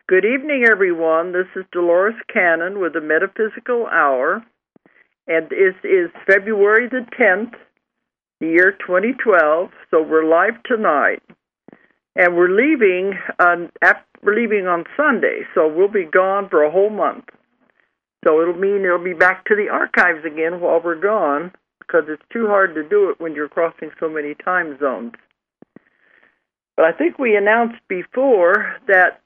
Good evening, everyone. This is Dolores Cannon with the Metaphysical Hour, and this is February the 10th, the year 2012, so we're live tonight. And we're leaving on Sunday, so we'll be gone for a whole month. So it'll mean it'll be back to the archives again while we're gone, because it's too hard to do it when you're crossing so many time zones. But I think we announced before that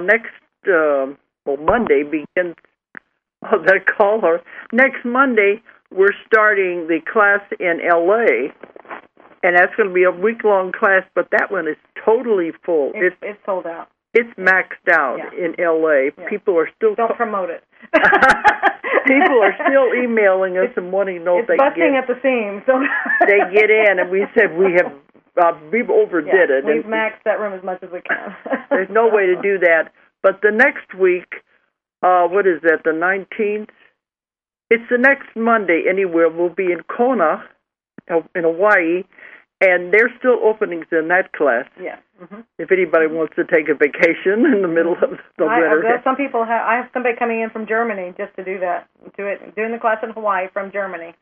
Monday begins that caller. Next Monday, we're starting the class in L.A., and that's going to be a week-long class, but that one is totally full. It's sold out. It's maxed out in L.A. Yeah. People are still... Don't promote it. People are still emailing us and wanting to know if they get... It's busting at the seams. So they get in, and we said we've overdid it. We've maxed that room as much as we can. There's no way to do that. But the next week, what is that, the 19th? It's the next Monday anywhere. We'll be in Kona, in Hawaii, and there's still openings in that class. Yeah. Mm-hmm. If anybody wants to take a vacation in the middle of the winter. Some people have. I have somebody coming in from Germany just to do that. Doing the class in Hawaii from Germany.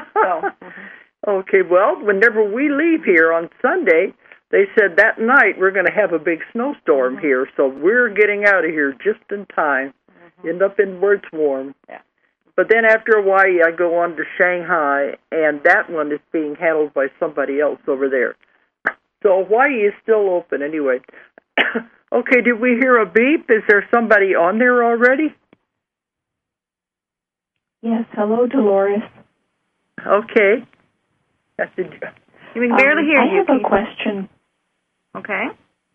Okay, well, whenever we leave here on Sunday, they said that night we're going to have a big snowstorm here, so we're getting out of here just in time. End up in where it's warm. Yeah. But then after Hawaii, I go on to Shanghai, and that one is being handled by somebody else over there. So Hawaii is still open anyway. Okay, did we hear a beep? Is there somebody on there already? Yes, hello, Dolores. Okay. You can barely hear you. I have a question. Okay.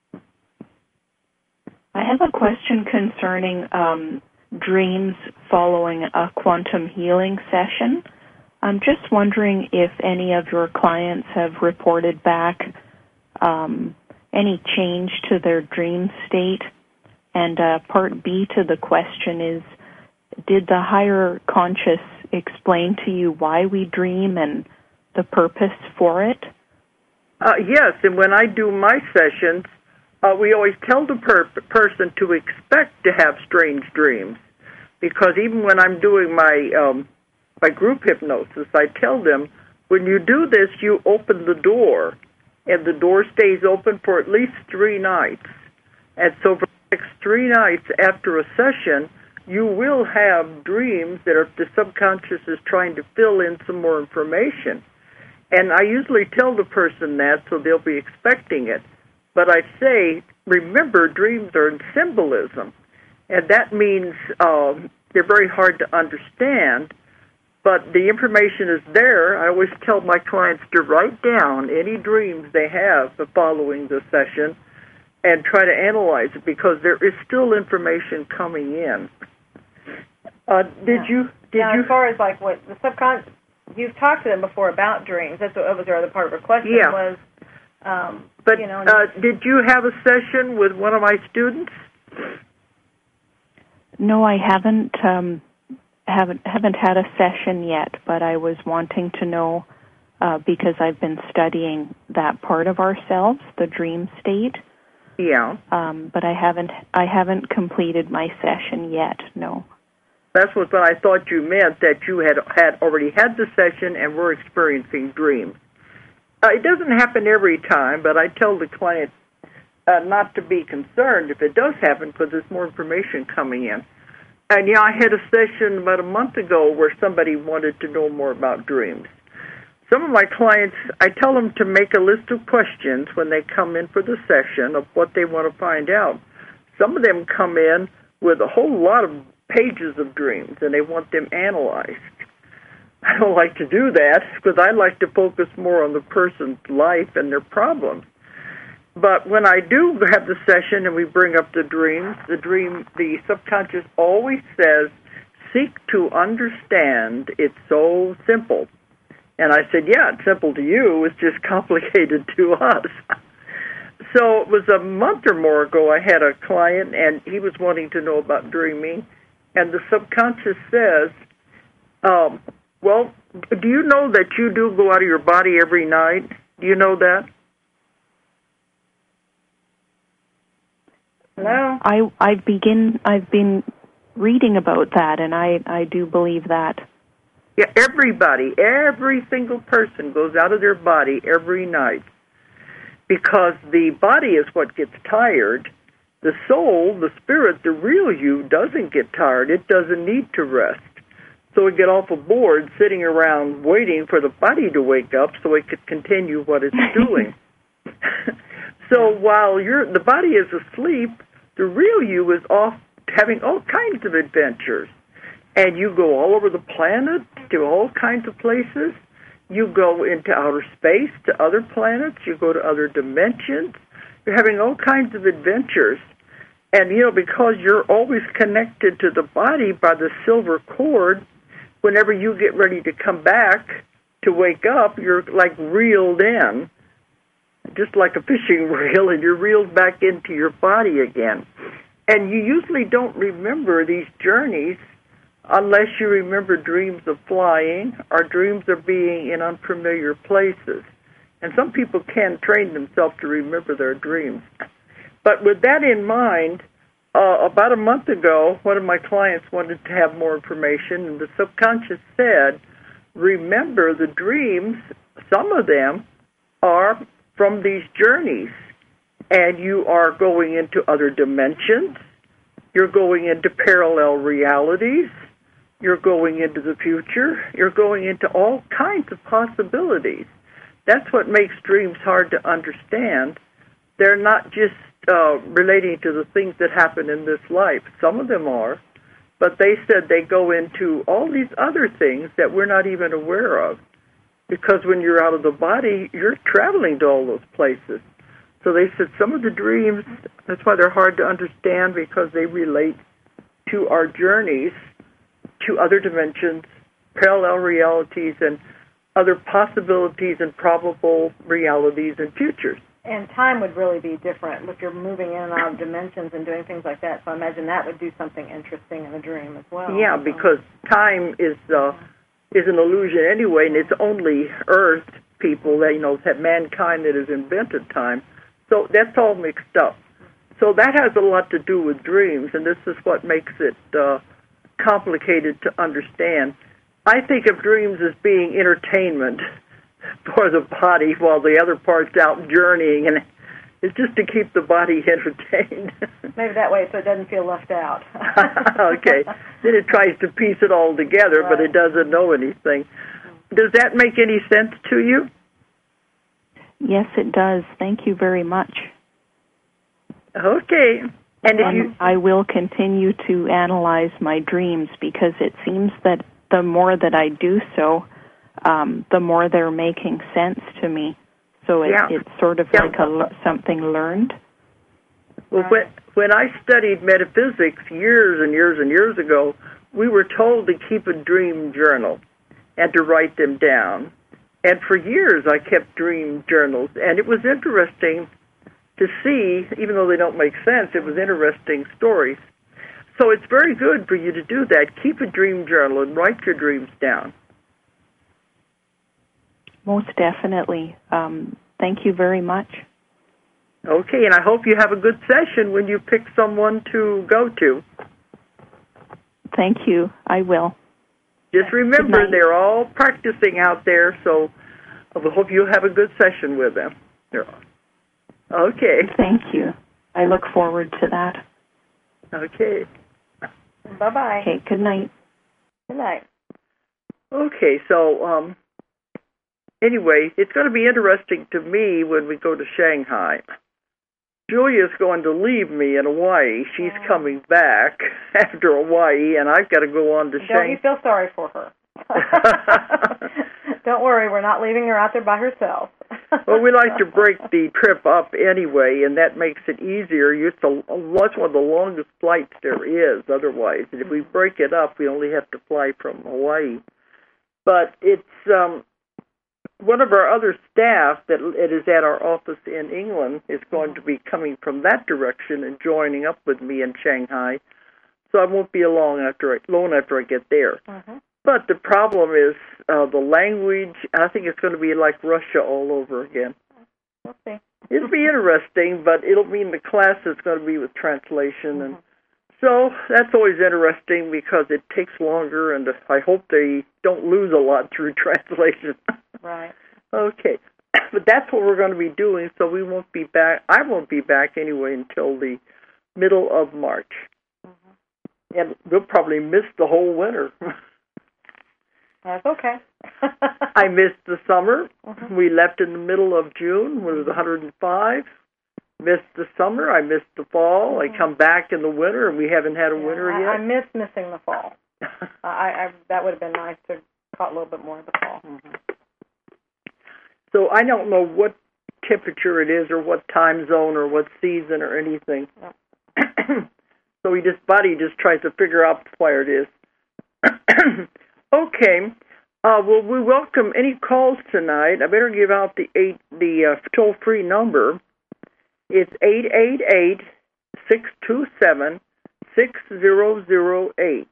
I have a question concerning dreams following a quantum healing session. I'm just wondering if any of your clients have reported back any change to their dream state. And part B to the question is, did the higher conscious explain to you why we dream and the purpose for it? Yes, and when I do my sessions, we always tell the person to expect to have strange dreams, because even when I'm doing my group hypnosis, I tell them, when you do this, you open the door, and the door stays open for at least 3 nights. And so for the next 3 nights after a session, you will have dreams that the subconscious is trying to fill in some more information. And I usually tell the person that, so they'll be expecting it. But I say, remember, dreams are in symbolism. And that means they're very hard to understand, but the information is there. I always tell my clients to write down any dreams they have following the session and try to analyze it, because there is still information coming in. Did you? As far as like what the subconscious, you've talked to them before about dreams. That was the other part of her question. Yeah. Was, but did you have a session with one of my students? No, I haven't had a session yet, but I was wanting to know because I've been studying that part of ourselves, the dream state. Yeah. But I haven't completed my session yet. No. That's what I thought you meant, that you had already had the session and were experiencing dreams. It doesn't happen every time, but I tell the client not to be concerned if it does happen, because there's more information coming in. And, I had a session about a month ago where somebody wanted to know more about dreams. Some of my clients, I tell them to make a list of questions when they come in for the session of what they want to find out. Some of them come in with a whole lot of pages of dreams, and they want them analyzed. I don't like to do that, because I like to focus more on the person's life and their problems. But when I do have the session and we bring up the dreams, the subconscious always says, seek to understand. It's so simple. And I said, yeah, it's simple to you. It's just complicated to us. So it was a month or more ago, I had a client, and he was wanting to know about dreaming. And the subconscious says, well, do you know that you do go out of your body every night? Do you know that? Hello? I've been reading about that, and I do believe that. Yeah, every single person goes out of their body every night because the body is what gets tired. The soul, the spirit, the real you doesn't get tired. It doesn't need to rest. So we get awful bored sitting around waiting for the body to wake up so it could continue what it's doing. So while the body is asleep, the real you is off having all kinds of adventures. And you go all over the planet to all kinds of places. You go into outer space to other planets. You go to other dimensions. You're having all kinds of adventures. And, because you're always connected to the body by the silver cord, whenever you get ready to come back to wake up, you're like reeled in, just like a fishing reel, and you're reeled back into your body again. And you usually don't remember these journeys unless you remember dreams of flying or dreams of being in unfamiliar places. And some people can train themselves to remember their dreams. But with that in mind, about a month ago, one of my clients wanted to have more information, and the subconscious said, remember the dreams, some of them are from these journeys, and you are going into other dimensions, you're going into parallel realities, you're going into the future, you're going into all kinds of possibilities. That's what makes dreams hard to understand. They're not just relating to the things that happen in this life. Some of them are, but they said they go into all these other things that we're not even aware of, because when you're out of the body, you're traveling to all those places. So they said some of the dreams, that's why they're hard to understand, because they relate to our journeys to other dimensions, parallel realities, and other possibilities and probable realities and futures. And time would really be different if you're moving in and out of dimensions and doing things like that. So I imagine that would do something interesting in a dream as well. Yeah, because time is an illusion anyway, and it's only Earth people that that mankind that has invented time. So that's all mixed up. So that has a lot to do with dreams, and this is what makes it complicated to understand. I think of dreams as being entertainment for the body while the other part's out journeying, and it's just to keep the body entertained. Maybe that way so it doesn't feel left out. Okay. Then it tries to piece it all together, right, but it doesn't know anything. Does that make any sense to you? Yes, it does. Thank you very much. Okay. And I will continue to analyze my dreams, because it seems that the more that I do so, the more they're making sense to me. So it's sort of like something learned. Well, when I studied metaphysics years and years and years ago, we were told to keep a dream journal and to write them down. And for years I kept dream journals, and it was interesting to see, even though they don't make sense, it was interesting stories. So it's very good for you to do that. Keep a dream journal and write your dreams down. Most definitely. Thank you very much. Okay, and I hope you have a good session when you pick someone to go to. Thank you. I will. Just remember, they're all practicing out there, so I hope you have a good session with them. Okay. Thank you. I look forward to that. Okay. Bye-bye. Okay, good night. Good night. Okay, so anyway, it's going to be interesting to me when we go to Shanghai. Julia's going to leave me in Hawaii. She's coming back after Hawaii, and I've got to go on to Shanghai. Don't you feel sorry for her? Don't worry, we're not leaving her out there by herself. Well, we like to break the trip up anyway, and that makes it easier. It's one of the longest flights there is otherwise. And if we break it up, we only have to fly from Hawaii. But it's one of our other staff that is at our office in England is going to be coming from that direction and joining up with me in Shanghai. So I won't be alone after I get there. Mm-hmm. But the problem is the language. I think it's going to be like Russia all over again. We'll see. It'll be interesting, but it'll mean the class is going to be with translation, and so that's always interesting because it takes longer, and I hope they don't lose a lot through translation. Right. Okay. But that's what we're going to be doing, so we won't be back. I won't be back anyway until the middle of March. And we'll probably miss the whole winter. That's okay. I missed the summer. We left in the middle of June when it was 105. Missed the summer. I missed the fall. I come back in the winter, and we haven't had a winter yet. I miss missing the fall. That would have been nice to caught a little bit more of the fall. So I don't know what temperature it is or what time zone or what season or anything. Nope. So body just tries to figure out where it is. Okay. Well, we welcome any calls tonight. I better give out the toll-free number. It's 888-627-6008.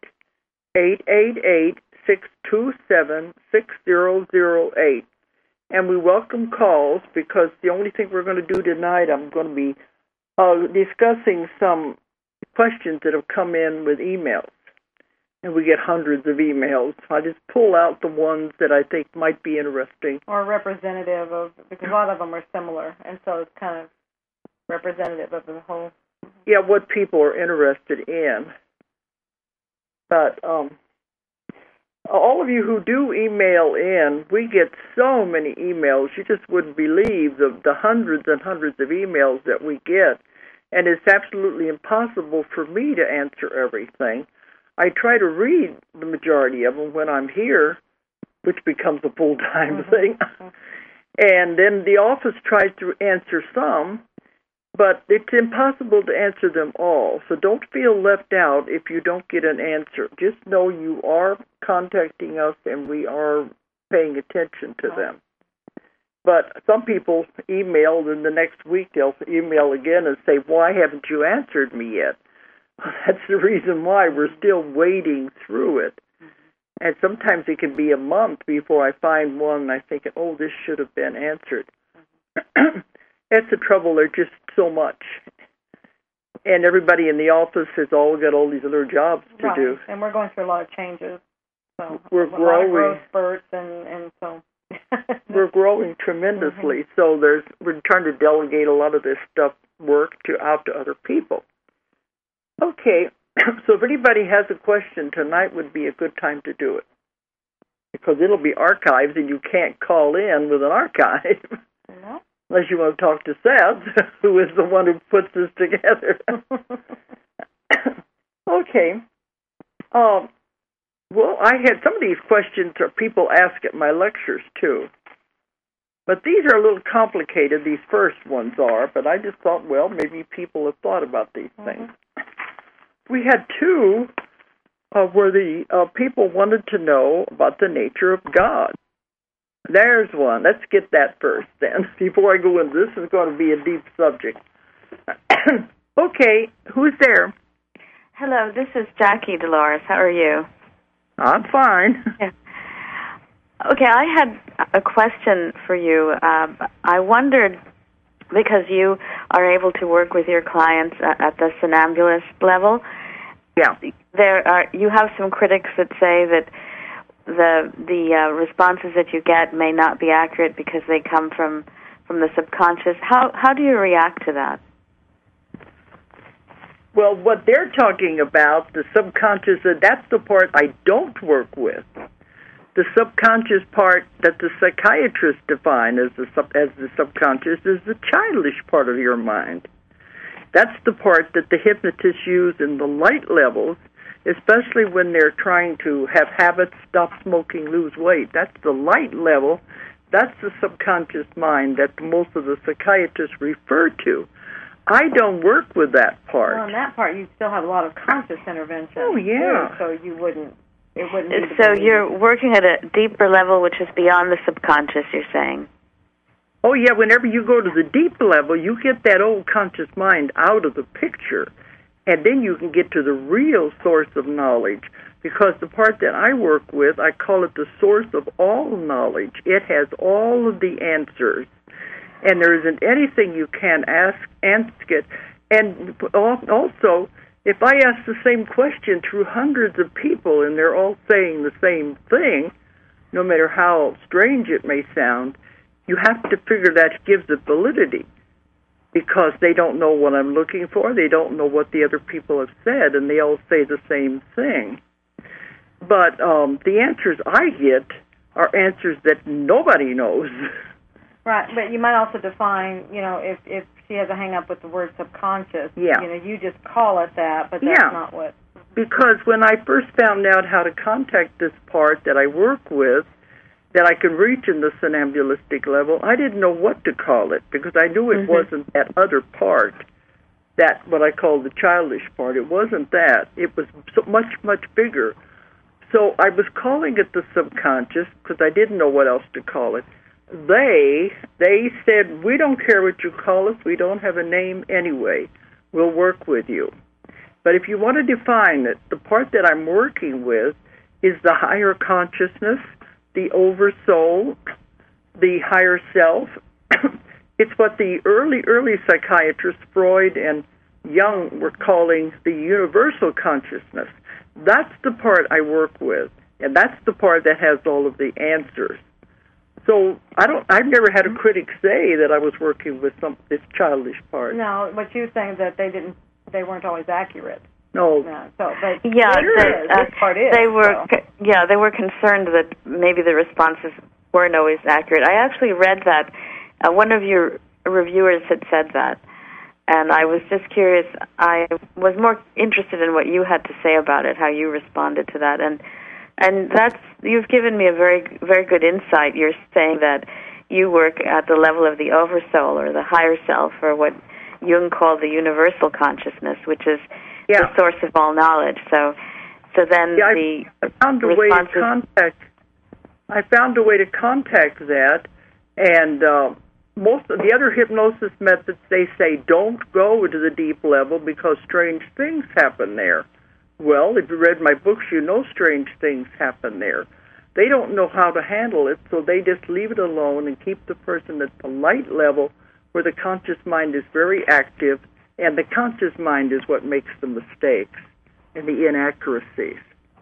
888-627-6008. And we welcome calls because the only thing we're going to do tonight, I'm going to be discussing some questions that have come in with emails. And we get hundreds of emails. I just pull out the ones that I think might be interesting. Or representative of, because a lot of them are similar, and so it's kind of representative of the whole. Yeah, what people are interested in. But all of you who do email in, we get so many emails. You just wouldn't believe the hundreds and hundreds of emails that we get. And it's absolutely impossible for me to answer everything. I try to read the majority of them when I'm here, which becomes a full-time thing. And then the office tries to answer some, but it's impossible to answer them all. So don't feel left out if you don't get an answer. Just know you are contacting us and we are paying attention to them. But some people email, and the next week they'll email again and say, why haven't you answered me yet? That's the reason why we're still wading through it. And sometimes it can be a month before I find one and I think, oh, this should have been answered. That's the trouble. There's just so much. And everybody in the office has all got all these other jobs to do. And we're going through a lot of changes. So we're growing. A lot of growth spurts, and so... We're growing tremendously. So we're trying to delegate a lot of this work out to other people. Okay, so if anybody has a question, tonight would be a good time to do it. Because it'll be archived and you can't call in with an archive. No. Unless you want to talk to Seth, who is the one who puts this together. Okay. Well, I had some of these questions that people ask at my lectures, too. But these are a little complicated, these first ones are, but I just thought, well, maybe people have thought about these things. We had two where the people wanted to know about the nature of God. There's one. Let's get that first, then. Before I go into this, is going to be a deep subject. Okay, who's there? Hello, this is Jackie Dolores. How are you? I'm fine. Yeah. Okay, I had a question for you. I wondered, because you are able to work with your clients at the somnambulist level. Yeah. You have some critics that say that the responses that you get may not be accurate because they come from the subconscious. How do you react to that? Well, what they're talking about, the subconscious, that's the part I don't work with. The subconscious part that the psychiatrists define as the subconscious is the childish part of your mind. That's the part that the hypnotists use in the light levels, especially when they're trying to have habits, stop smoking, lose weight. That's the light level. That's the subconscious mind that most of the psychiatrists refer to. I don't work with that part. Well, on that part, you still have a lot of conscious intervention. Oh, yeah. Too, so you wouldn't. It wouldn't. So you're working at a deeper level, which is beyond the subconscious. You're saying. Oh, yeah. Whenever you go to the deep level, you get that old conscious mind out of the picture, and then you can get to the real source of knowledge. Because the part that I work with, I call it the source of all knowledge. It has all of the answers. and there isn't anything you can't ask it. And also, if I ask the same question through hundreds of people and they're all saying the same thing, no matter how strange it may sound, you have to figure that gives it validity, because they don't know what I'm looking for, they don't know what the other people have said, and they all say the same thing. But the answers I get are answers that nobody knows. Right, but you might also define, if she has a hang-up with the word subconscious, you just call it that, but that's not what... Because when I first found out how to contact this part that I work with, that I can reach in the somnambulistic level, I didn't know what to call it, because I knew it wasn't that other part, that what I call the childish part. It wasn't that. It was so much, much bigger. So I was calling it the subconscious, because I didn't know what else to call it. They said, we don't care what you call us, we don't have a name anyway. We'll work with you. But if you want to define it, the part that I'm working with is the higher consciousness, the oversoul, the higher self. It's what the early psychiatrists, Freud and Jung, were calling the universal consciousness. That's the part I work with, and that's the part that has all of the answers. So I've never had a critic say that I was working with this childish part. No, what you're saying is that they weren't always accurate. No. So, but this part is. They were concerned that maybe the responses weren't always accurate. I actually read that one of your reviewers had said that, and I was just curious. I was more interested in what you had to say about it, how you responded to that, and you've given me a very, very good insight. You're saying that you work at the level of the oversoul or the higher self, or what Jung called the universal consciousness, which is the source of all knowledge. So then I found a way to contact. I found a way to contact that, and most of the other hypnosis methods, they say don't go to the deep level because strange things happen there. Well, if you read my books, you know strange things happen there. They don't know how to handle it, so they just leave it alone and keep the person at the light level where the conscious mind is very active, and the conscious mind is what makes the mistakes and the inaccuracies.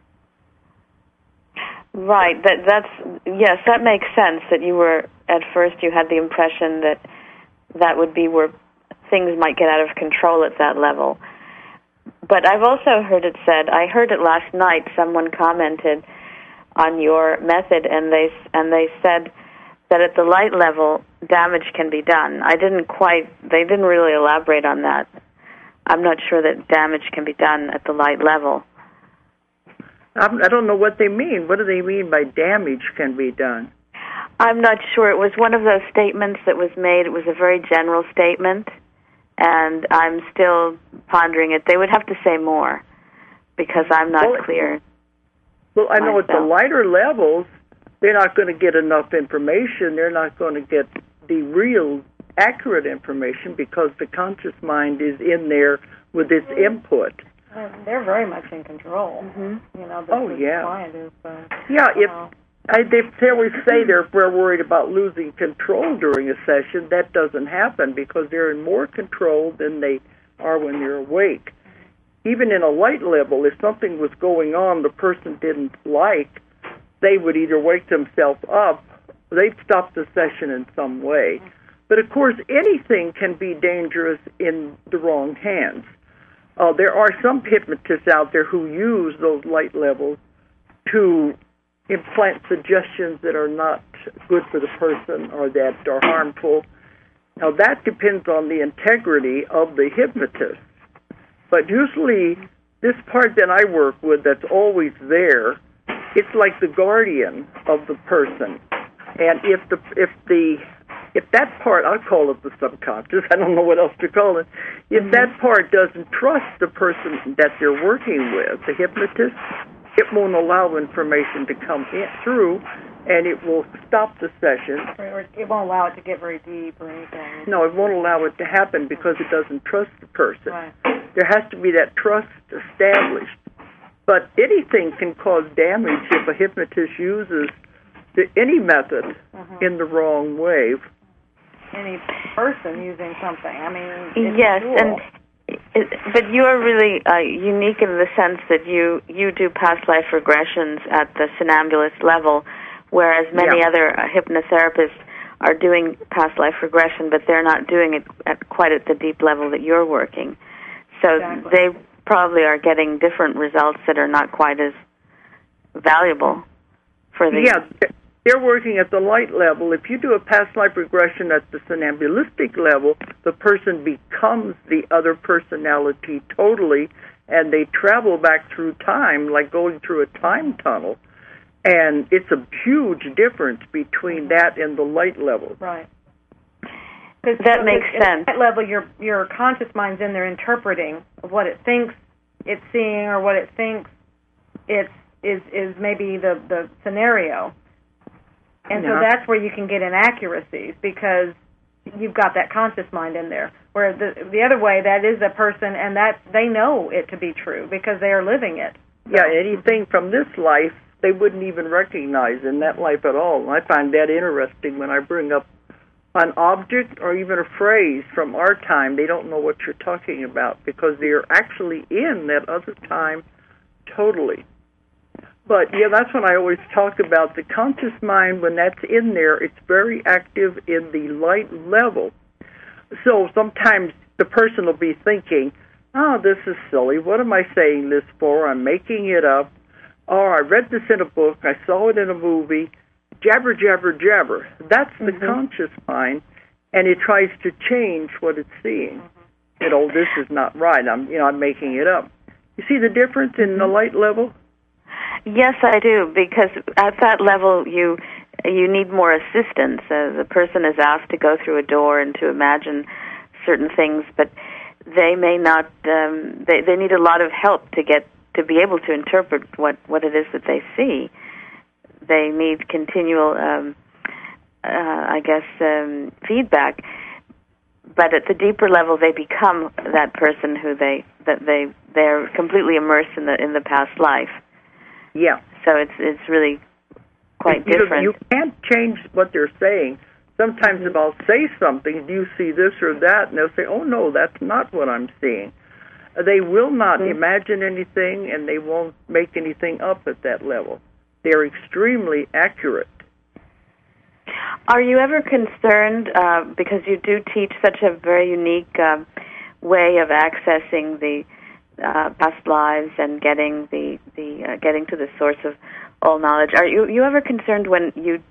Right. Yes, that makes sense. That you were, at first, you had the impression that would be where things might get out of control at that level. But I've also heard it said, I heard it last night, someone commented on your method, and they said that at the light level, damage can be done. They didn't really elaborate on that. I'm not sure that damage can be done at the light level. I don't know what they mean. What do they mean by damage can be done? I'm not sure. It was one of those statements that was made. It was a very general statement, and I'm still pondering it. They would have to say more, because I'm not clear. Well, I know at the lighter levels, they're not going to get enough information. They're not going to get the real accurate information because the conscious mind is in there with its input. They're very much in control. Mm-hmm. Client is. They always say they're worried about losing control during a session. That doesn't happen because they're in more control than they are when they're awake. Even in a light level, if something was going on the person didn't like, they would either wake themselves up, they'd stop the session in some way. But, of course, anything can be dangerous in the wrong hands. There are some hypnotists out there who use those light levels to implant suggestions that are not good for the person or that are harmful. Now, that depends on the integrity of the hypnotist. But usually, this part that I work with that's always there, it's like the guardian of the person. And if that part, I'll call it the subconscious, I don't know what else to call it, if that part doesn't trust the person that they're working with, the hypnotist, it won't allow information to come through, and it will stop the session. Or it won't allow it to get very deep or anything. No, it won't allow it to happen because it doesn't trust the person. Right. There has to be that trust established. But anything can cause damage if a hypnotist uses any method in the wrong way. any person using something. I mean, it's yes, cool. But you are really unique in the sense that you do past life regressions at the somnambulist level, whereas many other hypnotherapists are doing past life regression, but they're not doing it quite at the deep level that you're working. So they probably are getting different results that are not quite as valuable for the... Yeah, they're working at the light level. If you do a past life regression at the somnambulistic level, the person becomes the other personality totally, and they travel back through time like going through a time tunnel. And it's a huge difference between that and the light level. Right. That makes sense. At that level, your conscious mind's in there interpreting what it thinks it's seeing or what it thinks is maybe the scenario. And so that's where you can get inaccuracies because you've got that conscious mind in there. Where the other way, that is a person, and that they know it to be true because they are living it. So. Yeah, anything from this life they wouldn't even recognize in that life at all. And I find that interesting when I bring up an object or even a phrase from our time. They don't know what you're talking about because they're actually in that other time totally. But, yeah, that's when I always talk about the conscious mind. When that's in there, it's very active in the light level. So sometimes the person will be thinking, oh, this is silly. What am I saying this for? I'm making it up. Or I read this in a book. I saw it in a movie. Jabber, jabber, jabber. That's the conscious mind, and it tries to change what it's seeing. You know, this is not right. I'm making it up. You see the difference in the light level? Yes, I do, because at that level you need more assistance. The person is asked to go through a door and to imagine certain things, but they may not. They need a lot of help to be able to interpret what it is that they see. They need continual, feedback. But at the deeper level, they become that person who they're completely immersed in the past life. Yeah. So it's really quite different. You can't change what they're saying. Sometimes if I'll say something, do you see this or that? And they'll say, oh, no, that's not what I'm seeing. They will not imagine anything, and they won't make anything up at that level. They're extremely accurate. Are you ever concerned, because you do teach such a very unique way of accessing the past lives and getting getting to the source of all knowledge? Are you ever concerned when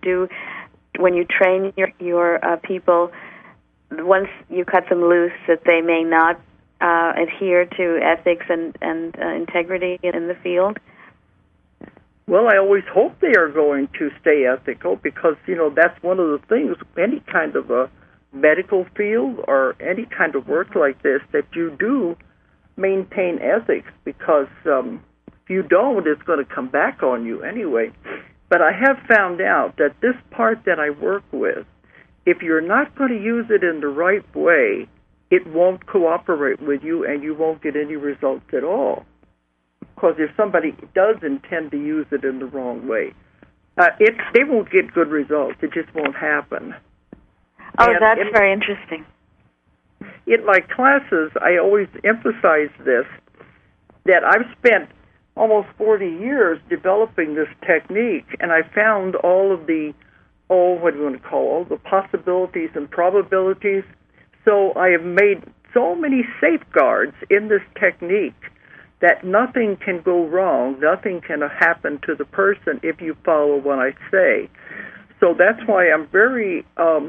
you train your people, once you cut them loose, that they may not adhere to ethics and integrity in the field? Well, I always hope they are going to stay ethical because, that's one of the things, any kind of a medical field or any kind of work like this, that you do maintain ethics because if you don't, it's going to come back on you anyway. But I have found out that this part that I work with, if you're not going to use it in the right way, it won't cooperate with you and you won't get any results at all. Because if somebody does intend to use it in the wrong way, they won't get good results. It just won't happen. Oh, and that's very interesting. In my classes, I always emphasize this, that I've spent almost 40 years developing this technique, and I found all of the, all the possibilities and probabilities. So I have made so many safeguards in this technique that nothing can go wrong, nothing can happen to the person if you follow what I say. So that's why I'm very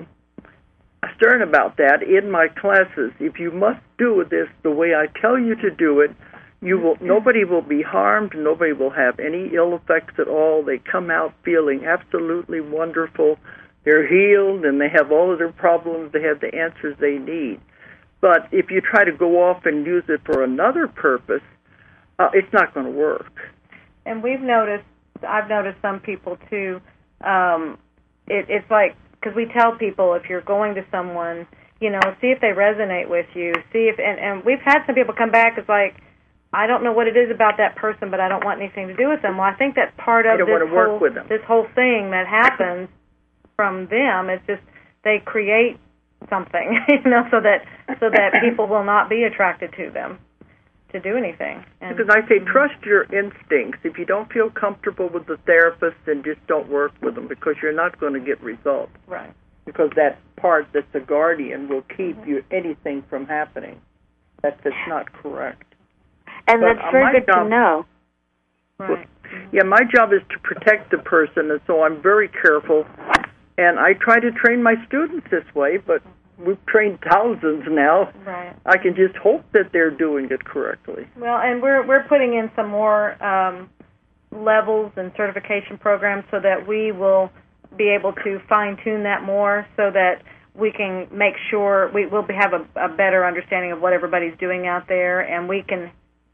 stern about that in my classes. If you must do this the way I tell you to do it, nobody will be harmed, nobody will have any ill effects at all. They come out feeling absolutely wonderful. They're healed, and they have all of their problems. They have the answers they need. But if you try to go off and use it for another purpose, it's not going to work. And I've noticed some people too, it's like, because we tell people if you're going to someone, see if they resonate with you, and we've had some people come back, it's like, I don't know what it is about that person, but I don't want anything to do with them. Well, I think that's part of this whole thing that happens from them. It's just they create something, so that people will not be attracted to them to do anything. And, because I say trust your instincts. If you don't feel comfortable with the therapist, then just don't work with them, because you're not going to get results. Right. Because that part that's the guardian will keep you anything from happening. That's not correct. And but that's very good to know. Right. Yeah, my job is to protect the person, and so I'm very careful. And I try to train my students this way, but we've trained thousands now. Right. I can just hope that they're doing it correctly. Well, and we're putting in some more levels and certification programs so that we will be able to fine-tune that more, so that we can make sure we will have a better understanding of what everybody's doing out there, and we can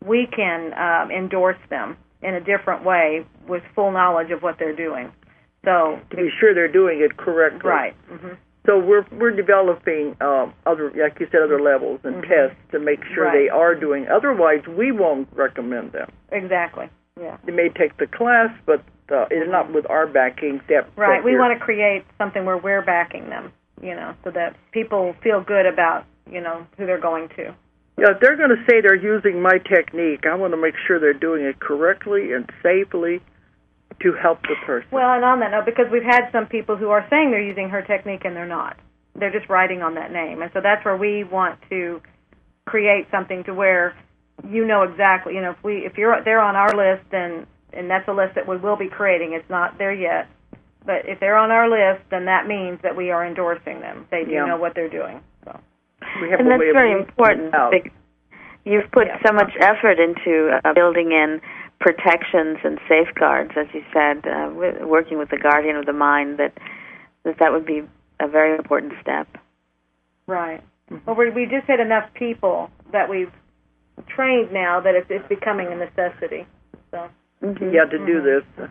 endorse them in a different way with full knowledge of what they're doing. So to be sure they're doing it correctly. Right. Mm-hmm. So we're developing other, like you said, other levels and tests to make sure they are doing. Otherwise, we won't recommend them. Exactly. Yeah. They may take the class, but it's not with our backing. Right. We want to create something where we're backing them, so that people feel good about, who they're going to. Yeah, if they're going to say they're using my technique, I want to make sure they're doing it correctly and safely to help the person. Well, and on that note, because we've had some people who are saying they're using her technique and they're not. They're just writing on that name. And so that's where we want to create something to where exactly, if they're on our list, then, and that's a list that we will be creating. It's not there yet. But if they're on our list, then that means that we are endorsing them. They do know what they're doing. So. And that's very important. You've put so much effort into building in protections and safeguards, as you said, working with the guardian of the mind, that would be a very important step. Right. Well, we just had enough people that we've trained now that it's becoming a necessity. So. To do this.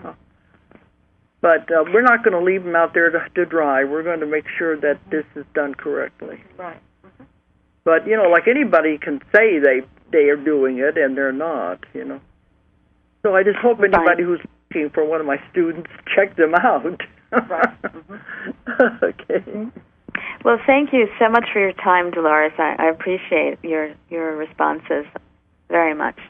But we're not going to leave them out there to dry. We're going to make sure that this is done correctly. Right. But, like anybody can say they are doing it, and they're not, So I just hope anybody who's looking for one of my students, check them out. Right. Okay. Well, thank you so much for your time, Dolores. I appreciate your responses very much.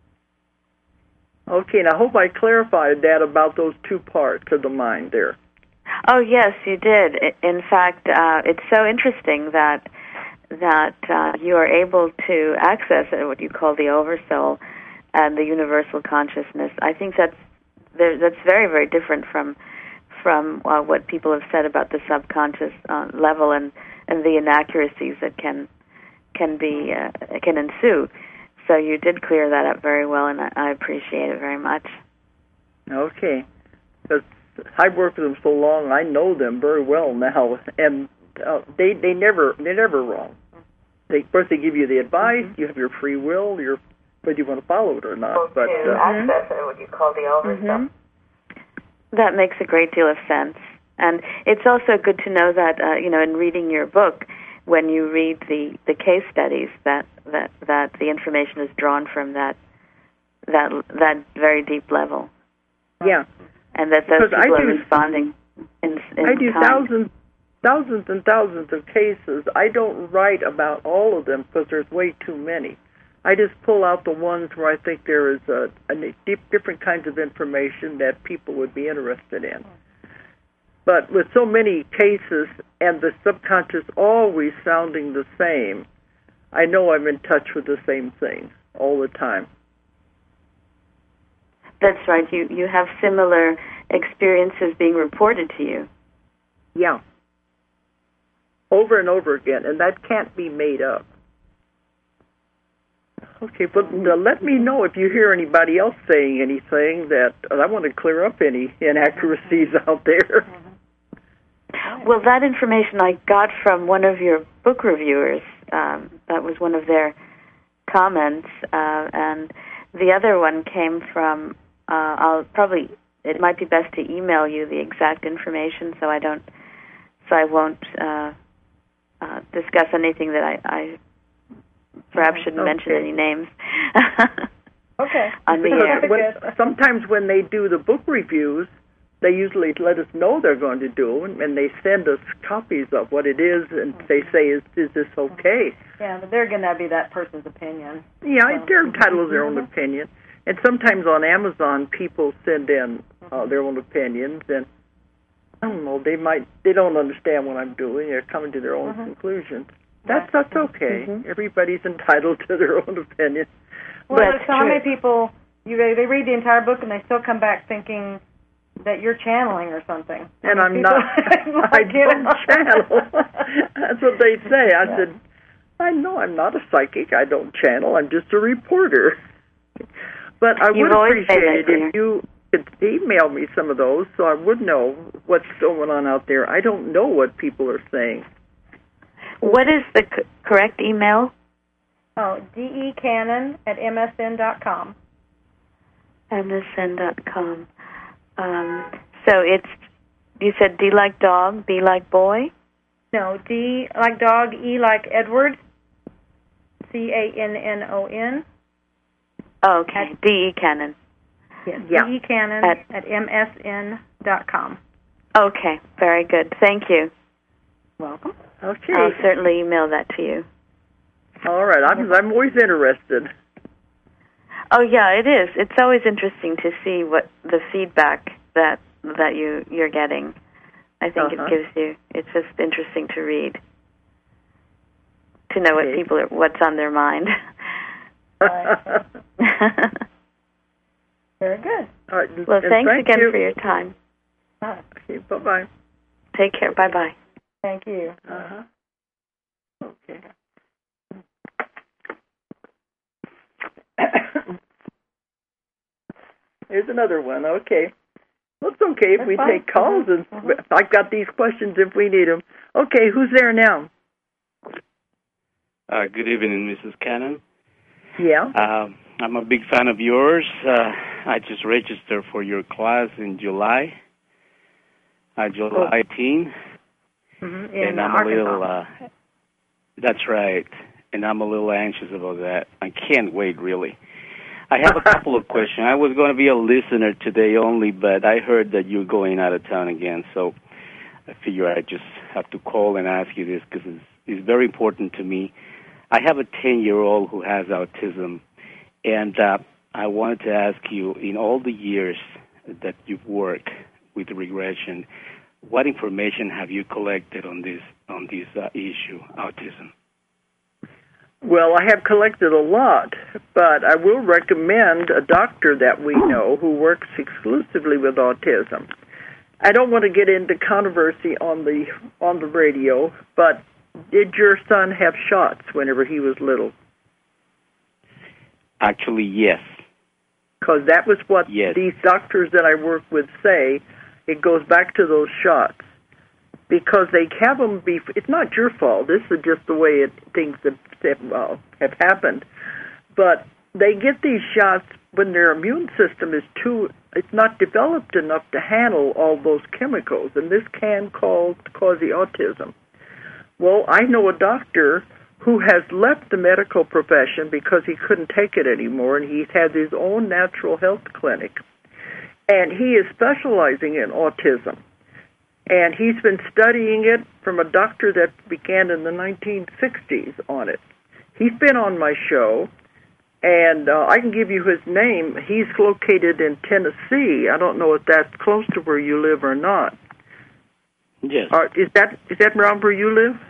Okay, and I hope I clarified that about those two parts of the mind there. Oh, yes, you did. In fact, it's so interesting that you are able to access what you call the oversoul and the universal consciousness. I think that's very, very different from what people have said about the subconscious level and the inaccuracies that can ensue. So you did clear that up very well, and I appreciate it very much. Okay, because I've worked with them so long, I know them very well now, and they're never wrong. First, they give you the advice. You have your free will. Whether you want to follow it or not. But access what you call the oversoul. That makes a great deal of sense, and it's also good to know that in reading your book, when you read the case studies, that the information is drawn from that very deep level. Yeah, and that those people are responding in I do kind. thousands and thousands of cases. I don't write about all of them because there's way too many. I just pull out the ones where I think there is different kinds of information that people would be interested in. But with so many cases and the subconscious always sounding the same, I know I'm in touch with the same thing all the time. That's right. You have similar experiences being reported to you. Yeah. Over and over again, and that can't be made up. Okay, but let me know if you hear anybody else saying anything that I want to clear up any inaccuracies out there. Well, that information I got from one of your book reviewers. That was one of their comments, and the other one came from. It might be best to email you the exact information, so I won't discuss anything that I perhaps shouldn't mention any names. Okay. On the air. Sometimes when they do the book reviews, they usually let us know they're going to do, and they send us copies of what it is, and they say, is this okay? Yeah, but they're going to be that person's opinion. Yeah, So. they're entitled to their own opinion. And sometimes on Amazon, people send in their own opinions, and I don't know, they don't understand what I'm doing. They're coming to their own conclusions. That's okay. Everybody's entitled to their own opinion. Well, so how many people, they read the entire book and they still come back thinking that you're channeling or something. And I'm not. I don't channel. That's what they say. I said, I know I'm not a psychic. I don't channel. I'm just a reporter. But I would appreciate it if you could email me some of those so I would know what's going on out there. I don't know what people are saying. What is the correct email? Oh, decannon@msn.com. msn.com. So it's, you said D like dog, B like boy? No, D like dog, E like Edward, CANNON. Oh, okay, D.E. Cannon. Yes, D.E. Cannon at msn.com. Okay, very good. Thank you. Welcome. Okay. I'll certainly email that to you. All right, I'm always interested. Oh, yeah, it is. It's always interesting to see what the feedback that you're getting. I think it gives you, it's just interesting to read, to know what's on their mind. Very good. All right. Well, thanks again for your time. Okay, bye-bye. Take care. Bye-bye. Thank you. Okay. Here's another one. Okay. Well, it's okay if we take calls. And I've got these questions if we need them. Okay, who's there now? Good evening, Mrs. Cannon. Yeah. I'm a big fan of yours. I just registered for your class in July 18. In I'm Arkansas. a little, that's right, and I'm a little anxious about that. I can't wait, really. I have a couple of questions. I was going to be a listener today only, but I heard that you're going out of town again, so I figure I just have to call and ask you this because it's very important to me. I have a 10-year-old who has autism, and I wanted to ask you, in all the years that you've worked with regression, what information have you collected on this issue, autism? Well, I have collected a lot, but I will recommend a doctor that we know who works exclusively with autism. I don't want to get into controversy on the radio, but did your son have shots whenever he was little? Actually, yes. Because that was what these doctors that I work with say. It goes back to those shots. Because they have them it's not your fault. This is just the way things have happened. But they get these shots when their immune system is it's not developed enough to handle all those chemicals, and this can cause the autism. Well, I know a doctor who has left the medical profession because he couldn't take it anymore, and he's had his own natural health clinic. And he is specializing in autism. And he's been studying it from a doctor that began in the 1960s on it. He's been on my show, and I can give you his name. He's located in Tennessee. I don't know if that's close to where you live or not. Yes. Is that around where you live?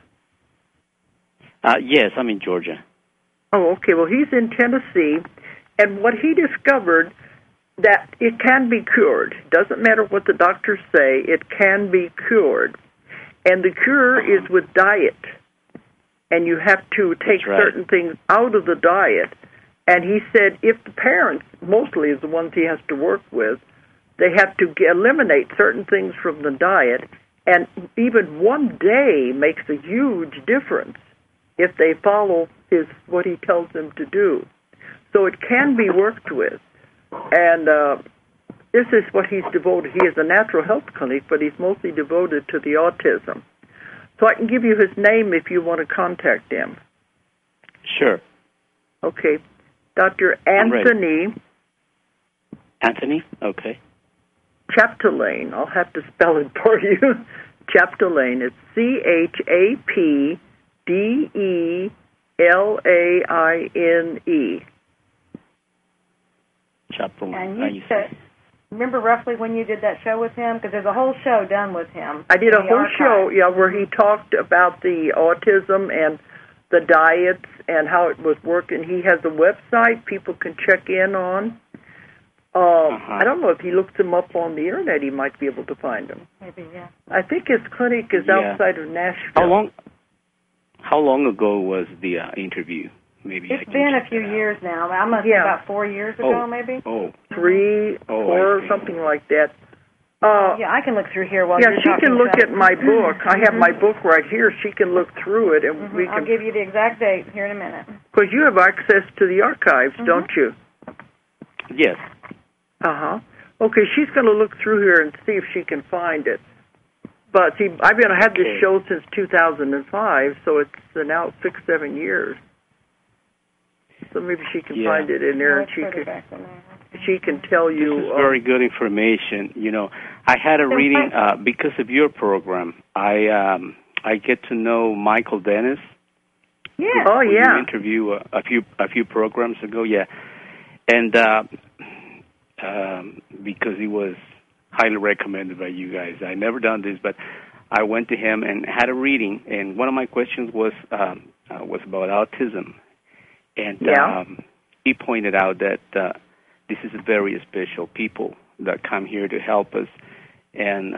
Yes, I'm in Georgia. Oh, okay. Well, he's in Tennessee, and what he discovered that it can be cured. Doesn't matter what the doctors say, it can be cured. And the cure is with diet. And you have to take certain things out of the diet. And he said if the parents, mostly is the ones he has to work with, they have to eliminate certain things from the diet, and even one day makes a huge difference if they follow what he tells them to do. So it can be worked with. And this is what he's devoted. He is a natural health clinic, but he's mostly devoted to the autism. So I can give you his name if you want to contact him. Sure. Okay. Dr. Anthony. Anthony? Okay. Chapdelaine. I'll have to spell it for you. Chapdelaine. It's CHAPDELAINE. Chapdelaine. And you said, remember roughly when you did that show with him? Because there's a whole show done with him. I did a whole show, where he talked about the autism and the diets and how it was working. He has a website people can check in on. I don't know if he looks him up on the internet. He might be able to find him. Maybe, yeah. I think his clinic is outside of Nashville. How long ago was the interview? Maybe it's been a few years now. I must be about 4 years ago, maybe. 3, 4, something like that. I can look through here while you're talking. Yeah, she can look at my book. I have my book right here. She can look through it, and we can. I'll give you the exact date here in a minute. Because you have access to the archives, don't you? Yes. Okay, she's going to look through here and see if she can find it. But see, I've had this show since 2005, so it's now 6-7 years. So maybe she can find it in there, and she can tell you. This is very good information. I had a reading because of your program. I get to know Michael Dennis. Yeah. Oh, yeah. You interview a few programs ago. Yeah, and because he was highly recommended by you guys. I never done this, but I went to him and had a reading, and one of my questions was about autism. And he pointed out that this is a very special people that come here to help us, and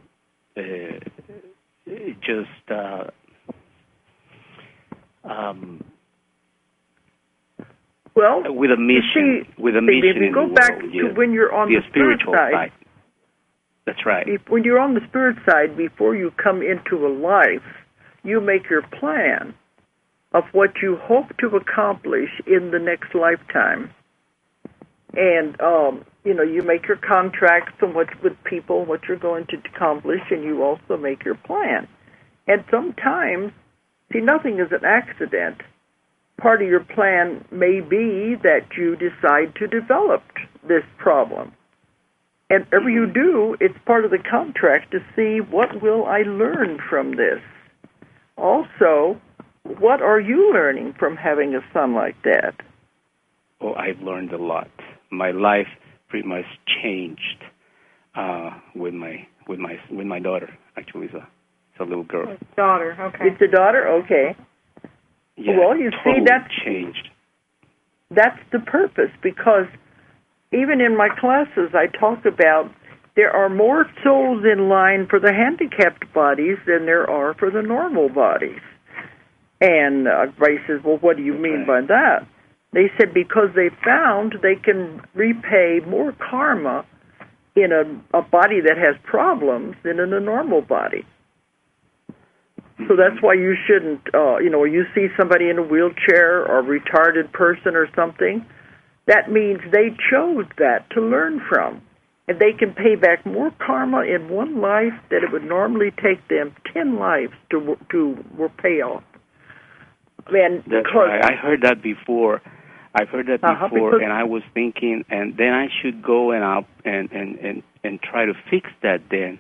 with a mission. If you go back to when you're on the spiritual side. That's right. When you're on the spirit side, before you come into a life, you make your plan of what you hope to accomplish in the next lifetime. And, you make your contracts and with people, what you're going to accomplish, and you also make your plan. And sometimes, nothing is an accident. Part of your plan may be that you decide to develop this problem. And whatever you do, it's part of the contract to see what will I learn from this. Also, what are you learning from having a son like that? Oh, I've learned a lot. My life pretty much changed with my daughter. Actually, it's a little girl. It's a daughter. Okay. It's a daughter. Okay. Yeah, well, you totally see, that's changed. That's the purpose, because even in my classes, I talk about there are more souls in line for the handicapped bodies than there are for the normal bodies. And everybody says, well, what do you mean by that? They said because they found they can repay more karma in a body that has problems than in a normal body. So that's why you shouldn't, you see somebody in a wheelchair or a retarded person or something, that means they chose that to learn from. And they can pay back more karma in one life than it would normally take them 10 lives to pay off. That's right. I heard that before. I've heard that before, and I was thinking, and then I should go and try to fix that then.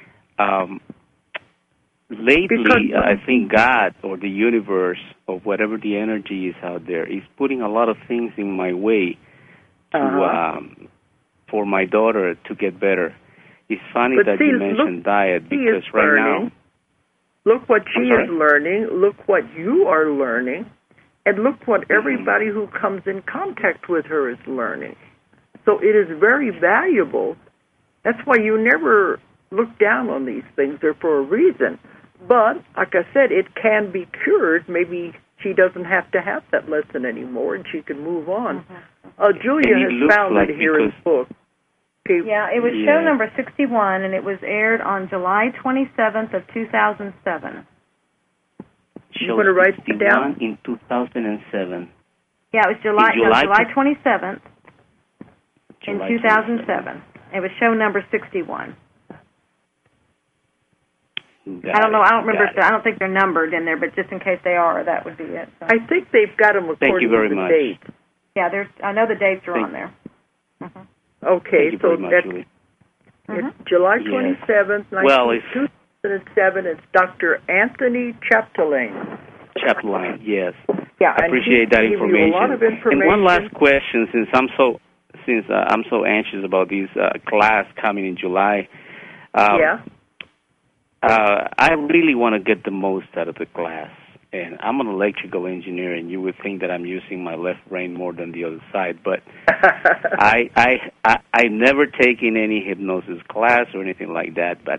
Lately, I think God or the universe or whatever the energy is out there is putting a lot of things in my way to for my daughter to get better. It's funny that you mentioned diet, because right now... Look what she is learning, look what you are learning, and look what everybody who comes in contact with her is learning. So it is very valuable. That's why you never look down on these things. They're for a reason. But, like I said, it can be cured. Maybe she doesn't have to have that lesson anymore, and she can move on. Julia has found it here in the book. Okay. Yeah, it was show number 61, and it was aired on July 27th of 2007. You want to write it down? In 2007. Yeah, it was July 27th in 2007. It was show number 61. I don't know. I don't remember. I don't think they're numbered in there, but just in case they are, that would be it. So. I think they've got them according to the date. Yeah, I know the dates are on there. Okay, so It's July 27th, 2007. It's Dr. Anthony Chapdelaine. Chapdelaine, yes. Yeah, I appreciate that information. A lot of information. And one last question, since I'm so anxious about this class coming in July. I really want to get the most out of the class. And I'm an electrical engineer, and you would think that I'm using my left brain more than the other side. But I never taken any hypnosis class or anything like that. But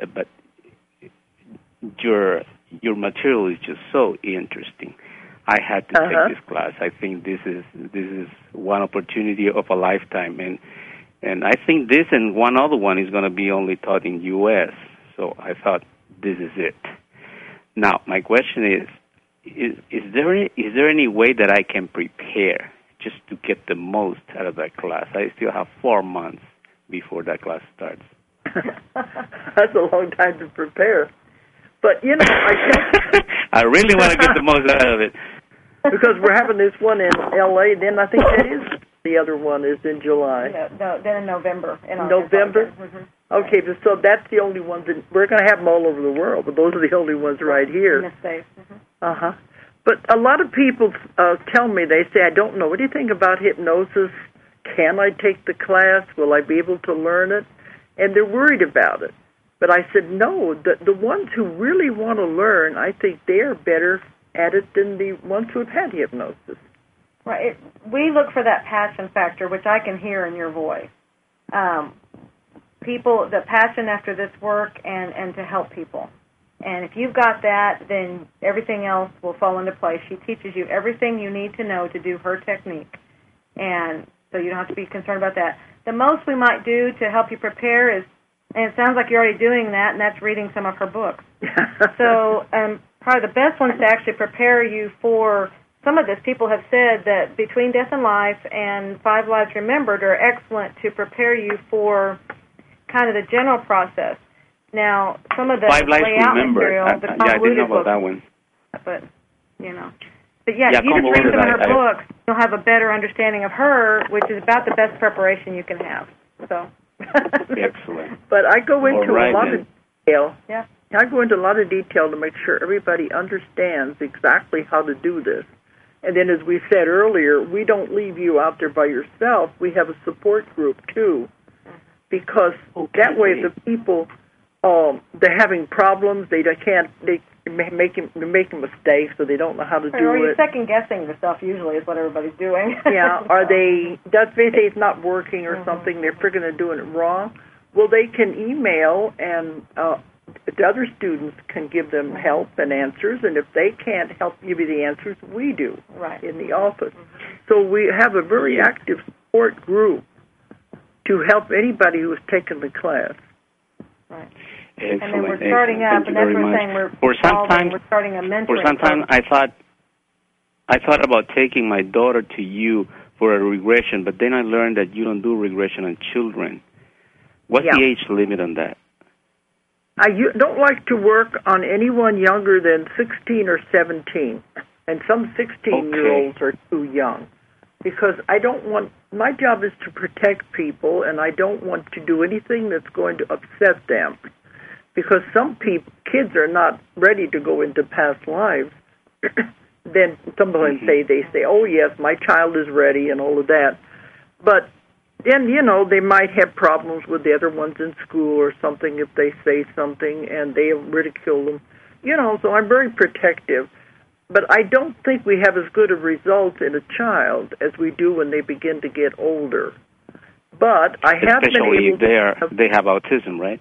your material is just so interesting. I had to take this class. I think this is one opportunity of a lifetime, and I think this and one other one is going to be only taught in U.S. So I thought this is it. Now my question is there any way that I can prepare just to get the most out of that class? I still have 4 months before that class starts. That's a long time to prepare. But, you know, I really want to get the most out of it. Because we're having this one in L.A., then I think that is the other one is in July. No, then in November. November? Mm-hmm. Okay, so that's the only ones. We're going to have them all over the world, but those are the only ones right here. In the States. Mm-hmm. Uh-huh. But a lot of people tell me, they say, I don't know, what do you think about hypnosis? Can I take the class? Will I be able to learn it? And they're worried about it. But I said, no, the ones who really want to learn, I think they're better at it than the ones who have had hypnosis. Right. We look for that passion factor, which I can hear in your voice. People, the passion after this work and to help people. And if you've got that, then everything else will fall into place. She teaches you everything you need to know to do her technique. And so you don't have to be concerned about that. The most we might do to help you prepare is, and it sounds like you're already doing that, and that's reading some of her books. So probably the best ones to actually prepare you for some of this. People have said that Between Death and Life and 5 Lives Remembered are excellent to prepare you for kind of the general process. Now, some of the 5 Lives layout Remembered. material, the I didn't know about books, that one. But, you know. But, yeah, if you just read some of her books, you'll have a better understanding of her, which is about the best preparation you can have. So. Excellent. But I go into a lot of detail. Yeah. I go into a lot of detail to make sure everybody understands exactly how to do this. And then, as we said earlier, we don't leave you out there by yourself. We have a support group, too, because that way the people, they're having problems, they making mistakes, so they don't know how to do it. Or you're second-guessing yourself, usually, is what everybody's doing. Yeah, does they say it's not working or something, they're freaking doing it wrong? Well, they can email, and the other students can give them help and answers, and if they can't help give you the answers, we do in the office. So we have a very active support group to help anybody who has taken the class. Right. Excellent. And then we're starting up, and that's what we're saying. We're starting a mentoring. For some time, I thought about taking my daughter to you for a regression, but then I learned that you don't do regression on children. What's the age limit on that? I don't like to work on anyone younger than 16 or 17, and some 16-year-olds are too young, because I don't want, my job is to protect people, and I don't want to do anything that's going to upset them, because some kids are not ready to go into past lives. Then sometimes they say, oh, yes, my child is ready and all of that, but then, you know, they might have problems with the other ones in school or something if they say something and they ridicule them. You know, so I'm very protective. But I don't think we have as good of results in a child as we do when they begin to get older. But I have been able to... They have autism, right?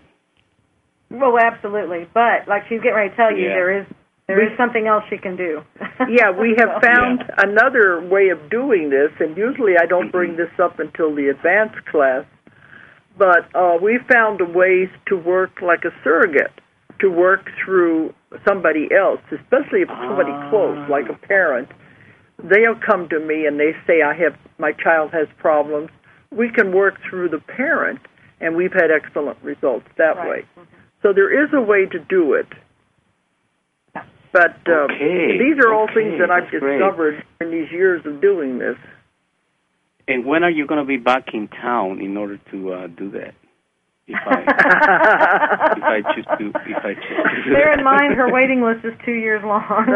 Well, absolutely. But, like she's getting ready to tell you, there is something else she can do. Yeah, we have found another way of doing this, and usually I don't bring this up until the advanced class, but we found ways to work like a surrogate, to work through somebody else, especially if somebody close, like a parent. They'll come to me and they say, my child has problems. We can work through the parent, and we've had excellent results that way. So there is a way to do it. But these are all things that I've discovered in these years of doing this. And when are you going to be back in town in order to do that? if I choose to. Bear in mind, her waiting list is 2 years long.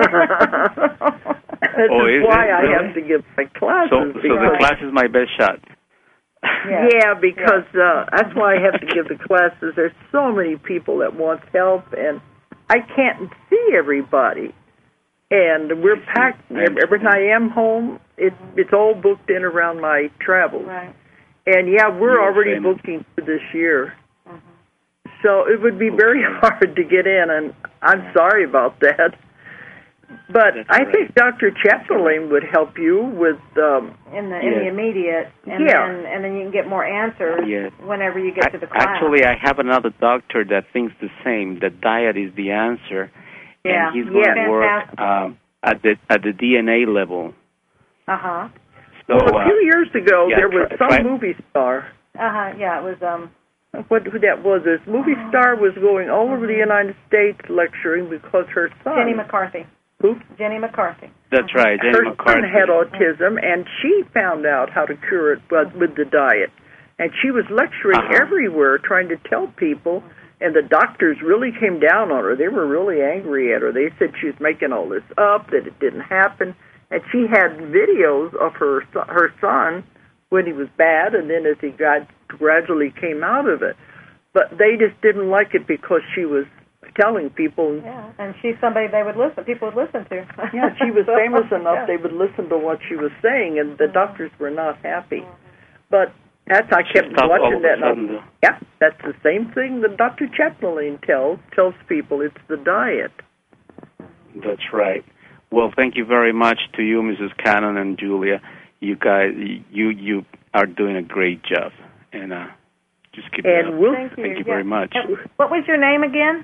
This is why I have to give my classes. So the class is my best shot. Yeah, because that's why I have to give the classes. There's so many people that want help, and I can't see everybody. And we're packed. Every time I am home, it's all booked in around my travels. Right. And, we're already booking for this year. Mm-hmm. So it would be very hard to get in, and I'm sorry about that. But I think Dr. Chapdelaine would help you with in the immediate, and then you can get more answers whenever you get to the class. Actually, I have another doctor that thinks the same. That diet is the answer, and he's going to work at the DNA level. So, a few years ago, there was some movie star. Yeah, it was. Who that was? This movie star was going all over the United States lecturing because her son, Jenny McCarthy. Who? Jenny McCarthy. That's right, Jenny McCarthy. Her son had autism, and she found out how to cure it with the diet. And she was lecturing everywhere, trying to tell people, and the doctors really came down on her. They were really angry at her. They said she was making all this up, that it didn't happen. And she had videos of her son when he was bad, and then as he gradually came out of it. But they just didn't like it because she was telling people. Yeah, and she's somebody people would listen to. Yeah, she was famous enough they would listen to what she was saying, and the doctors were not happy. But I kept watching that. Yeah, that's the same thing that Dr. Chapdelaine tells people. It's the diet. That's right. Well, thank you very much to you, Mrs. Cannon and Julia. You guys, you are doing a great job, and just keep it up. Thank you very much. What was your name again?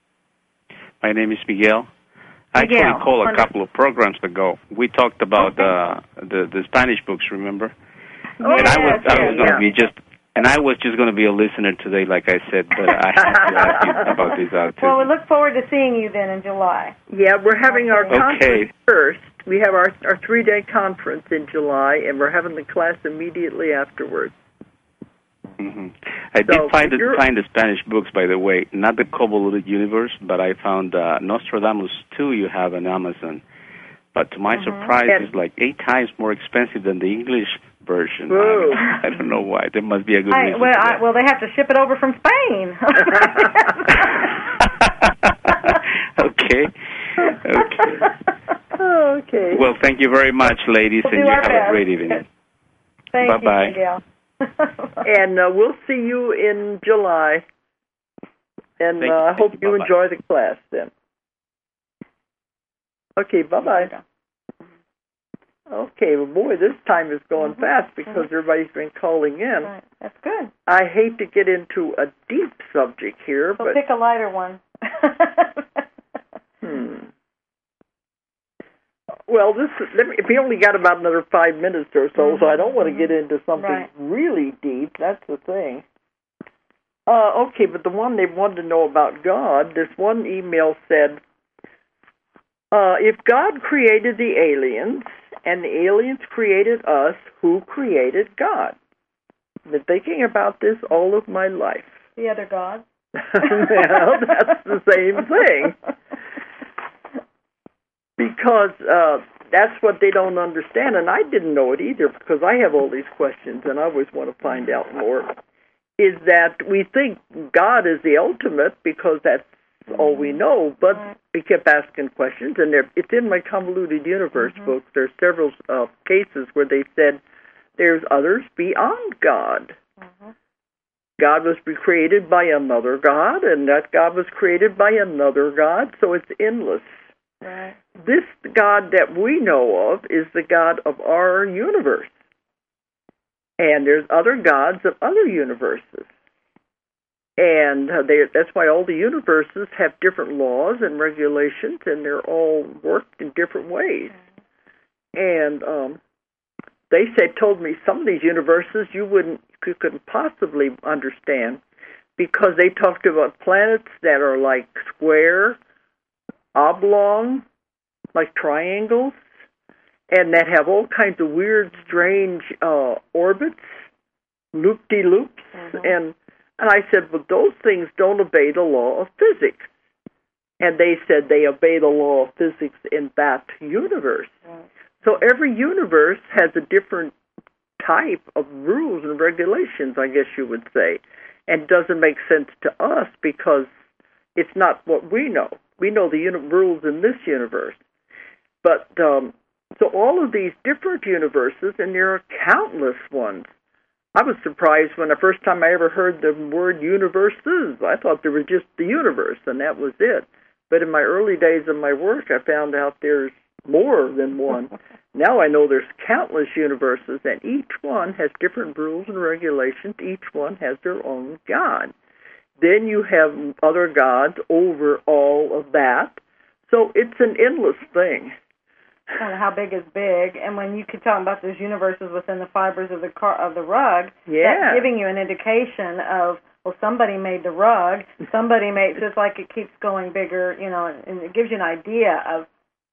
My name is Miguel. I actually called a couple of programs ago. We talked about the Spanish books, remember? And I was going to be I was just going to be a listener today, like I said, but I have to ask you about these out too. Well, we look forward to seeing you then in July. Yeah, we're having our conference first. We have our 3-day conference in July, and we're having the class immediately afterwards. Mm-hmm. I did find the Spanish books, by the way, not the Convoluted Universe, but I found Nostradamus 2 you have on Amazon. But to my surprise, it's like 8 times more expensive than the English version. I don't know why. There must be a good reason for that. Well, they have to ship it over from Spain. Okay. Okay. Well, thank you very much, ladies, and you have a great evening. Thank Bye-bye. you, Miguel. And we'll see you in July. And I hope you enjoy the class then. Okay, bye-bye. Okay, well, boy, this time is going fast because everybody's been calling in. Right. That's good. I hate to get into a deep subject here, so but... pick a lighter one. Well, we only got about another 5 minutes or so, so I don't want to get into something really deep. That's the thing. Okay, but the one they wanted to know about God, this one email said, if God created the aliens and the aliens created us, who created God? I've been thinking about this all of my life. The other God? Well, that's the same thing. Because that's what they don't understand, and I didn't know it either because I have all these questions and I always want to find out more, is that we think God is the ultimate because that's all we know, but we kept asking questions, and it's in my Convoluted Universe book. There's several cases where they said there's others beyond God. God was created by another God, and that God was created by another God, so it's endless. Right. This God that we know of is the God of our universe. And there's other gods of other universes. And that's why all the universes have different laws and regulations, and they're all worked in different ways. And they told me some of these universes you couldn't possibly understand because they talked about planets that are like square, oblong, like triangles, and that have all kinds of weird, strange orbits, loop-de-loops, and And I said, well, those things don't obey the law of physics. And they said they obey the law of physics in that universe. Right. So every universe has a different type of rules and regulations, I guess you would say, and doesn't make sense to us because it's not what we know. We know the rules in this universe. But so all of these different universes, and there are countless ones. I was surprised when the first time I ever heard the word universes. I thought there was just the universe, and that was it. But in my early days of my work, I found out there's more than one. Now I know there's countless universes, and each one has different rules and regulations. Each one has their own God. Then you have other gods over all of that. So it's an endless thing. Kind of how big is big, and when you keep talking about those universes within the fibers of the rug, that's giving you an indication of, well, somebody made the rug, somebody made, just like it keeps going bigger, and it gives you an idea of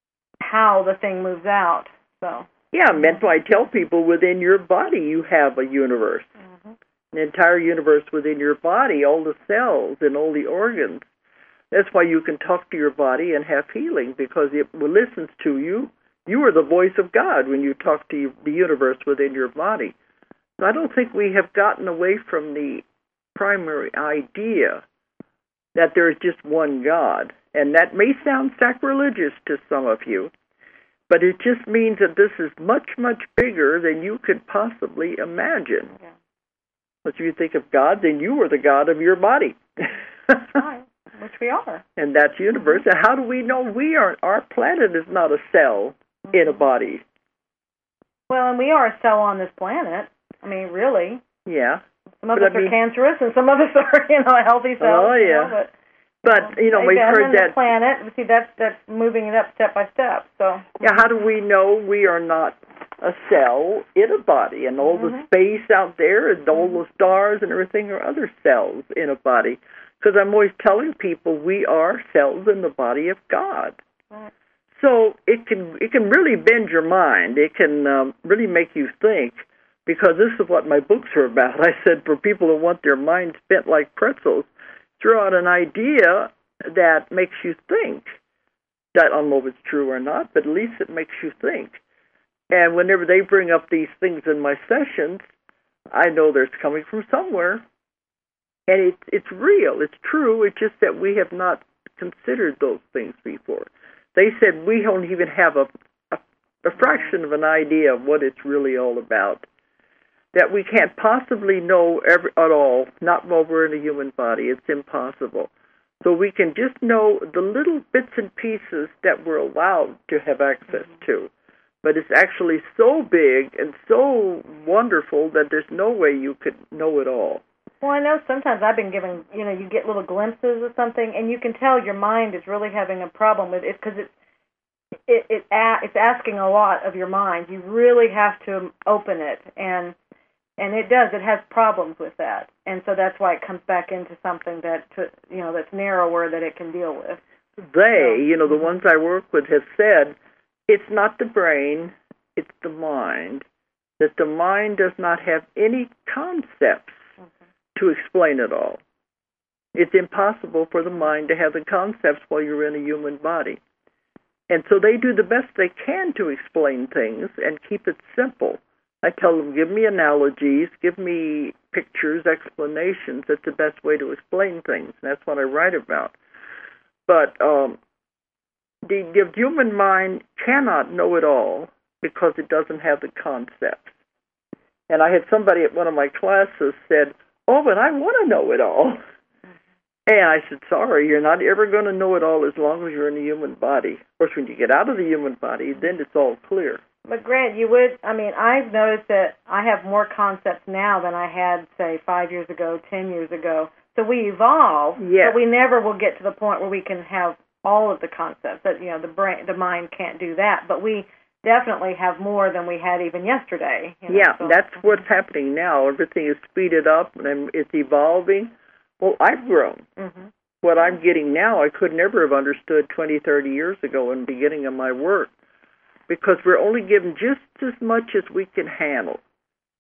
how the thing moves out. So yeah, meant I tell people within your body you have a universe, an entire universe within your body, all the cells and all the organs. That's why you can talk to your body and have healing, because it listens to you. You are the voice of God when you talk to the universe within your body. So I don't think we have gotten away from the primary idea that there is just one God. And that may sound sacrilegious to some of you, but it just means that this is much, much bigger than you could possibly imagine. Yeah. But if you think of God, then you are the God of your body. That's right, which we are. And that's universe. And how do we know we aren't? Our planet is not a cell in a body. Well, and we are a cell on this planet. I mean, really. Yeah. Some of us are cancerous, and some of us are, healthy cells. Oh, yeah. But we've heard that the planet. See, that's moving it up step by step. So yeah, how do we know we are not a cell in a body, and all the space out there, and all the stars and everything are other cells in a body? Because I'm always telling people we are cells in the body of God. Right. So it can really bend your mind. It can really make you think, because this is what my books are about. I said for people who want their minds bent like pretzels, throw out an idea that makes you think. I don't know if it's true or not, but at least it makes you think. And whenever they bring up these things in my sessions, I know they're coming from somewhere. And it's real. It's true. It's just that we have not considered those things before. They said we don't even have a fraction of an idea of what it's really all about. That we can't possibly know at all, not while we're in a human body. It's impossible. So we can just know the little bits and pieces that we're allowed to have access to. But it's actually so big and so wonderful that there's no way you could know it all. Well, I know sometimes I've been given, you get little glimpses of something, and you can tell your mind is really having a problem with it, because it's asking a lot of your mind. You really have to open it, and it does. It has problems with that, and so that's why it comes back into something that's narrower that it can deal with. The ones I work with have said, it's not the brain, it's the mind. That the mind does not have any concepts to explain it all. It's impossible for the mind to have the concepts while you're in a human body. And so they do the best they can to explain things and keep it simple. I tell them, give me analogies, give me pictures, explanations. That's the best way to explain things. That's what I write about. But the human mind cannot know it all because it doesn't have the concepts. And I had somebody at one of my classes said, oh, but I want to know it all. And I said, sorry, you're not ever going to know it all as long as you're in a human body. Of course, when you get out of the human body, then it's all clear. But Grant, I've noticed that I have more concepts now than I had, say, 5 years ago, 10 years ago. So we evolve, yes. But we never will get to the point where we can have all of the concepts. That the mind can't do that. But we definitely have more than we had even yesterday. That's what's happening now. Everything is speeded up and it's evolving. Well, I've grown. What I'm getting now, I could never have understood 20, 30 years ago in the beginning of my work, because we're only given just as much as we can handle.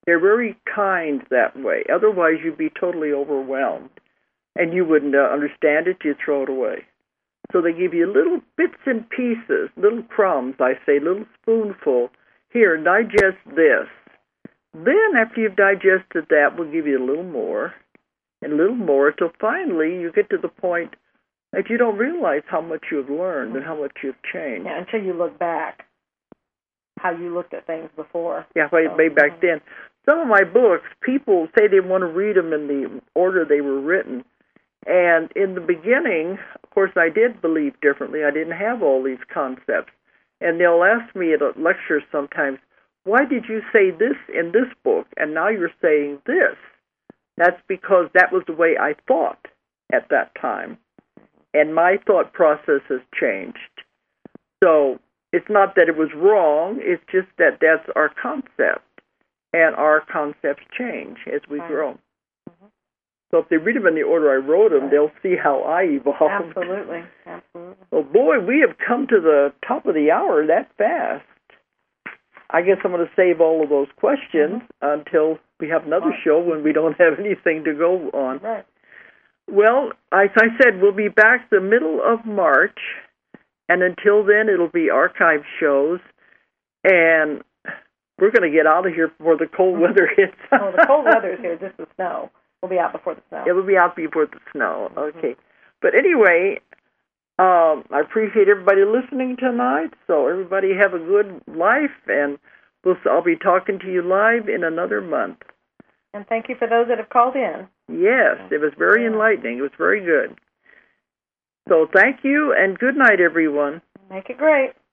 They're very kind that way. Otherwise, you'd be totally overwhelmed, and you wouldn't understand it. You'd throw it away. So they give you little bits and pieces, little crumbs, I say, little spoonful. Here, digest this. Then, after you've digested that, we'll give you a little more and a little more until finally you get to the point that you don't realize how much you've learned and how much you've changed. Yeah, until you look back, how you looked at things before. Yeah, way back then. Some of my books, people say they want to read them in the order they were written. And in the beginning, of course, I did believe differently. I didn't have all these concepts. And they'll ask me at a lecture sometimes, why did you say this in this book, and now you're saying this? That's because that was the way I thought at that time. And my thought process has changed. So it's not that it was wrong, it's just that that's our concept. And our concepts change as we grow. Mm-hmm. So if they read them in the order I wrote them, they'll see how I evolved. Absolutely, absolutely. Well, boy, we have come to the top of the hour that fast. I guess I'm going to save all of those questions until we have another show when we don't have anything to go on. Right. Well, as I said, we'll be back the middle of March, and until then, it'll be archive shows, and we're going to get out of here before the cold weather hits. Oh, the cold weather is here, just the snow. We'll be out before the snow. It will be out before the snow, okay. But anyway, I appreciate everybody listening tonight, so everybody have a good life, and I'll be talking to you live in another month. And thank you for those that have called in. Yes, it was very enlightening. It was very good. So thank you, and good night, everyone. Make it great.